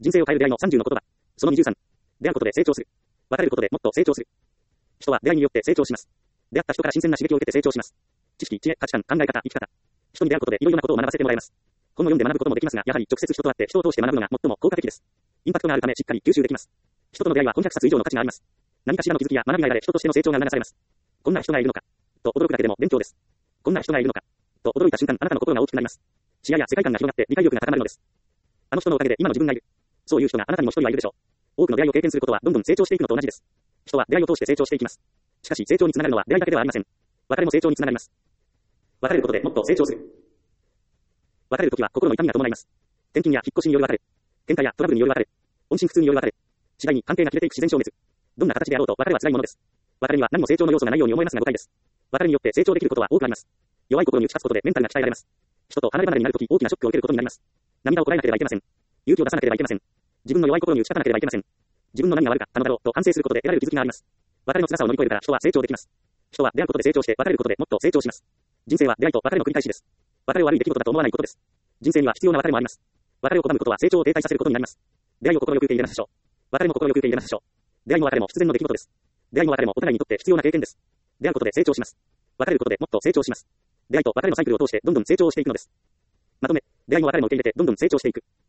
人生を変える出会いの30の言葉。その23。出会うことで成長する。別れることでもっと成長する。人は出会いによって成長します。出会った人から新鮮な刺激を受けて成長します。知識、知恵、価値観、考え方、生き方。人に出会うことでいろいろなことを学ばせてもらえます。本を読んで学ぶこともできますが、やはり直接人と会って人を通して学ぶのが最も効果的です。インパクトがあるためしっかり吸収できます。人との出会いは400冊以上の価値があります。何かしらの気づきや学びが得られ人としての成長が促されます。こんな人がいるのか。と驚くだけでも勉強です。こんな人がいるのか。と驚いた瞬間、あなたの心が大きくなります。視野や世界観が広がって理解力が高まるのです。あの人のおかげで今の自分がいる。そういう人があなたにも一人はいるでしょう。多くの出会いを経験することはどんどん成長していくのと同じです。人は出会いを通して成長していきます。しかし成長につながるのは出会いだけではありません。別れも成長につながります。別れることでもっと成長する。別れるときは心の痛みが伴います。転勤や引っ越しによる別れ。喧嘩やトラブルによる別れ。音信不通による別れ。次第に関係が切れていく自然消滅。どんな形であろうと別れは辛いものです。別れには何も成長の要素がないように思えますが誤解です。別れによって成長できることは多くあります。弱い心に打ち勝つことでメンタルが鍛えられます。人と離れ離れになるとき大きなショックを受けることになります。涙をこらえなければいけません。勇気を出さなければいけません。自分の弱い心に打ち勝たなければいけません。自分の何が悪かったのだろうと反省することで得られる気づきがあります。別れの辛さを乗り越えるから人は成長できます。人は出会うことで成長して別れることでもっと成長します。人生は出会いと別れの繰り返しです。別れを悪い出来事だと思わないことです。人生には必要な別れもあります。別れを拒むことは成長を停滞させることになります。出会いを心よく受け入れましょう。別れも心よく受け入れましょう。出会いも別れも必然の出来事です。出会いも別れもお互いにとって必要な経験です。出会うことで成長します。別れることでもっと成長します。出会いと別れのサイクルを通してどんどん成長していくのです。まとめ、出会いも別れも受け入れてどんどん成長していく。